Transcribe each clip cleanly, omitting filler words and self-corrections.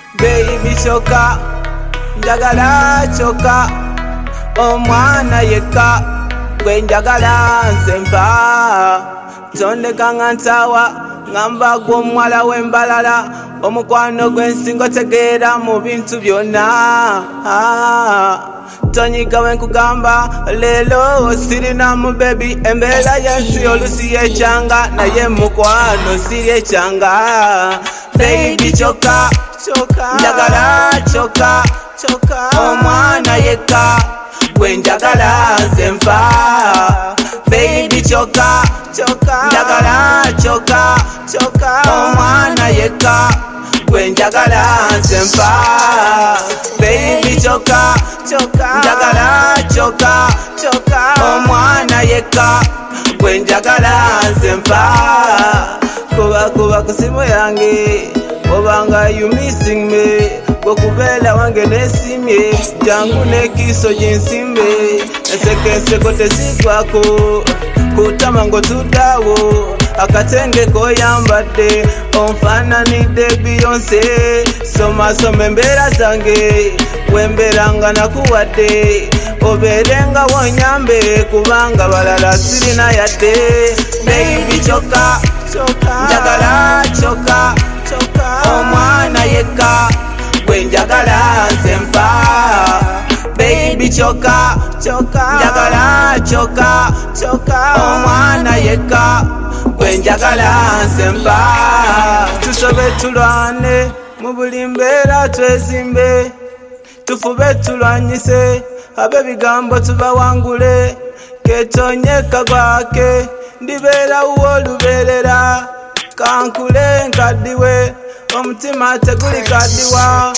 baby choka, njagala choka, omwana yeka, gwe njagala nsempa. Tondeka nga ntawa, ngamba gwe omuwala w'embalala, omukwano gw'ensingo tegeera mu bintu byonna. Tonyiga wenkugamba leero sirina mu baby, embeera y'ensi olusi yekyanga, naye mukwano siri ekyanga. Baby choka, njagala choka, omwana yeka, gwe njagala nsempa. Baby choka, njagala choka, omwana yeka, gwe njagala nsempa. Baby choka, njagala choka, omwana yeka, gwe njagala nsempa. Kuba ku simu yange obanga you missing me, gwe kubeera wange nesimye, jangu nekiso ginsimbe, ensekenseko tesigwako, kutama ng'otuddawo, akatenge koyambadde, onfaananidde Beyonce. Soma embeera zange, wembeera nga nakuwadde, obeerenga wonyambe, kubanga balala sirina yadde. Baby choka, njagala choka, omwana yeka, gwe njagala nsempa. Baby choka, njagala choka, omwana yeka, gwe njagala nsempa. Tusobe tulwane mu buli mbeera twezimbe, tufube tulwanyise ab'ebigambo tubawangule, ketonye kagwake ndibeerawo olubeerera, kankule nkaddiwe omutima teguli kaddiwa,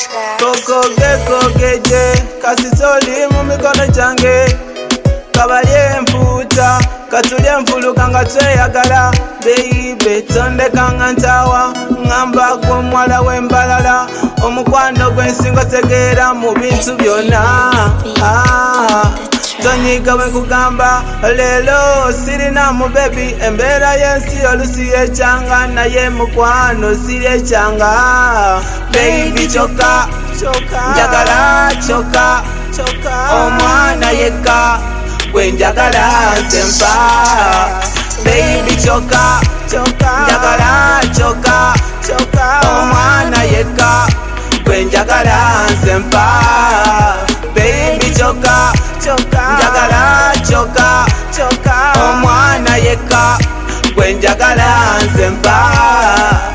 kogeje kasita oli mu mikono gyange, kabalye empuuta katulye enfuluka nga tweyagala. Baby tondeka nga ntawa, ngamba gwe omuwala w'embalala, omukwano gw'ensingo tegeera mu bintu byonna. Tonyiga wenkugamba leero sirina mu baby, embeera y'ensi olusi yekyanga, naye mukwano siri ekyanga. Baby choka, njagala choka, omwana yeka, gwe njagala nsempa. Baby choka, njagala choka, omwana yeka, gwe njagala nsempa. Baby choka, njagala choka, omwana yeka, gwe njagala nsempa.